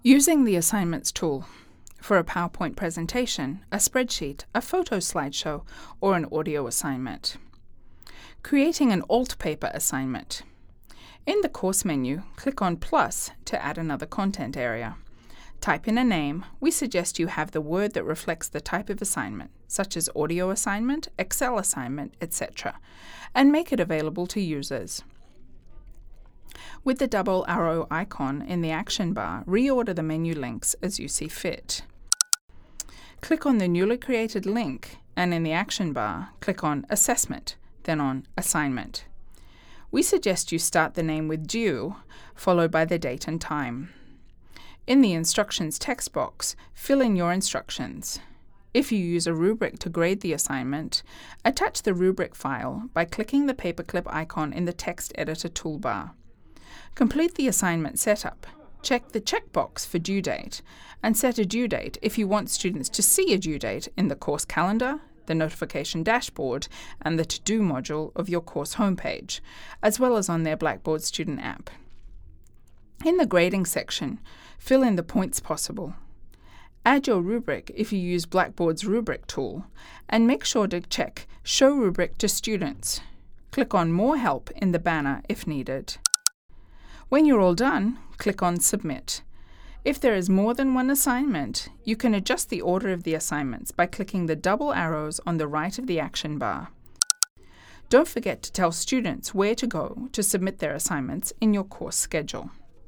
Using the Assignments tool for a PowerPoint presentation, a spreadsheet, a photo slideshow, or an audio assignment. Creating an alt paper assignment. In the course menu, click on plus to add another content area. Type in a name. We suggest you have the word that reflects the type of assignment, such as audio assignment, Excel assignment, etc., and make it available to users. With the double arrow icon in the action bar, reorder the menu links as you see fit. Click on the newly created link and in the action bar, click on Assessment, then on Assignment. We suggest you start the name with due, followed by the date and time. In the Instructions text box, fill in your instructions. If you use a rubric to grade the assignment, attach the rubric file by clicking the paperclip icon in the text editor toolbar. Complete the assignment setup. Check the checkbox for due date and set a due date if you want students to see a due date in the course calendar, the notification dashboard, and the To-Do module of your course homepage, as well as on their Blackboard student app. In the grading section, fill in the points possible. Add your rubric if you use Blackboard's rubric tool, and make sure to check Show Rubric to Students. Click on More Help in the banner if needed. When you're all done, click on Submit. If there is more than one assignment, you can adjust the order of the assignments by clicking the double arrows on the right of the action bar. Don't forget to tell students where to go to submit their assignments in your course schedule.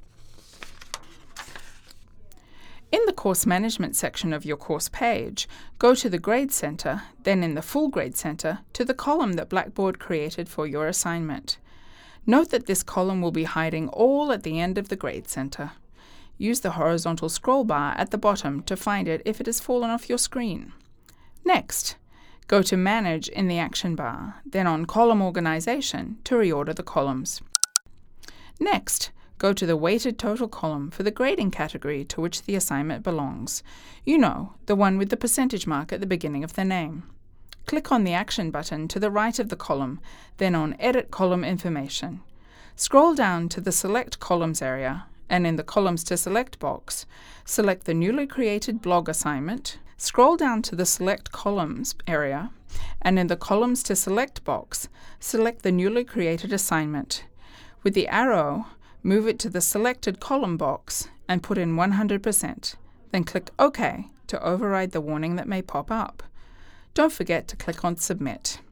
In the Course Management section of your course page, go to the Grade Center, then in the Full Grade Center, to the column that Blackboard created for your assignment. Note that this column will be hiding all at the end of the Grade Center. Use the horizontal scroll bar at the bottom to find it if it has fallen off your screen. Next, go to Manage in the action bar, then on Column Organization to reorder the columns. Next, go to the Weighted Total column for the grading category to which the assignment belongs. You know, the one with the percentage mark at the beginning of the name. Click on the Action button to the right of the column, then on Edit Column Information. Scroll down to the Select Columns area, and in the Columns to Select box, select the newly created blog assignment. Scroll down to the Select Columns area, and in the Columns to Select box, select the newly created assignment. With the arrow, move it to the Selected Column box and put in 100%. Then click OK to override the warning that may pop up. Don't forget to click on Submit.